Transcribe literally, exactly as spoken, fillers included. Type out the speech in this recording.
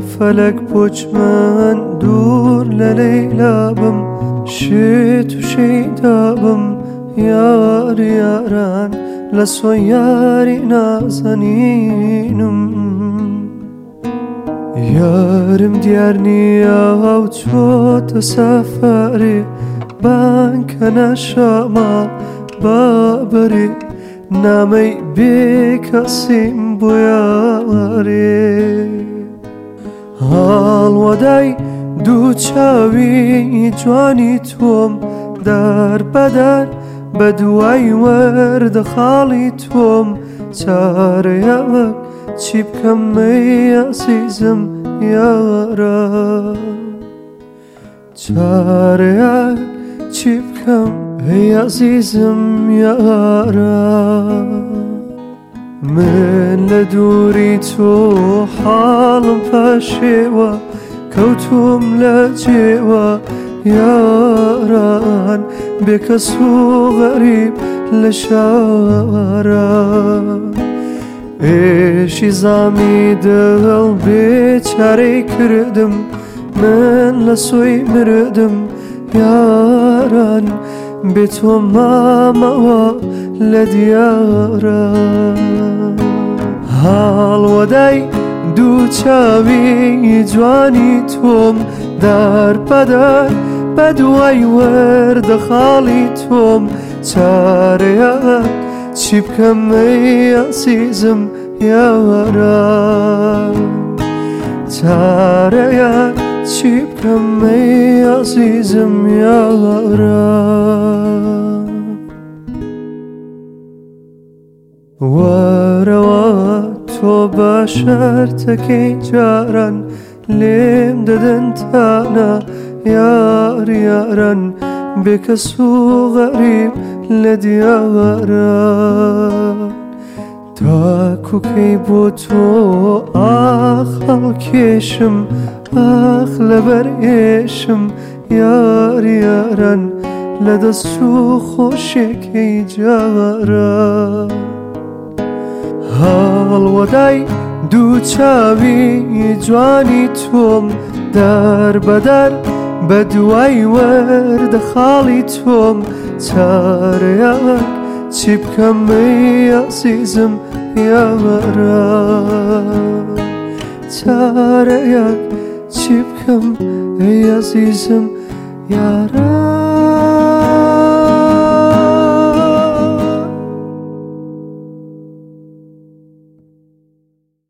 فەلەک پۆچ من دوور لە لەیلا بم شێت و شەیدا بم یار یاران لە سۆی یاری نازەنینم یارم دیار نییە و چۆتە سەفەرێ بانکەنە شەما بابەرێ نامەی بێ کەسیم بۆ یارێ هەڵوەدای دوو چاوی جوانی تۆم دار بەدار بە دوای وەردە خاڵی تۆم چارەیەک چی بکەم ئەی عەزیزم یارە چارەیەک چی بکەم ئەی عەزیزم یارە من لە دووری تۆ حاڵم پاشێوە کەوتوم لە جێوە یاران بێکەس و غەریب لە شارە ئێشی زامی دڵ بێچارەی کردم من لە سۆی مردم یاران بێ تۆ مامەوە لە دیارە هەڵوەدای دوو چاوی جوانی تۆم دار بەدار بە دوای وەردە خاڵی تۆم چارەیەک چی بکەم ئەی عەزیزم یارە چارەیەک چی بکەم ئەی عەزیزم یارە وەرەوە تۆ بە شەرتەکەی جاران لێم دەدەن تانە یار یاران بێکەس و غەریب لە دیارە تاکوکەی بۆ تۆ ئاخ هەڵکێشم ئاخ لەبەر ئێشم یار یاران لە دەست و خۆشێکەی جارە هەڵوەدای دوو چاوی جوانی تۆم دار بەدار بە دوای وەردە خاڵی تۆم چارەیەک چی بکەم ئەی عەزیزم یارە چارەیەک چی بکەم ئەی عەزیزم یارە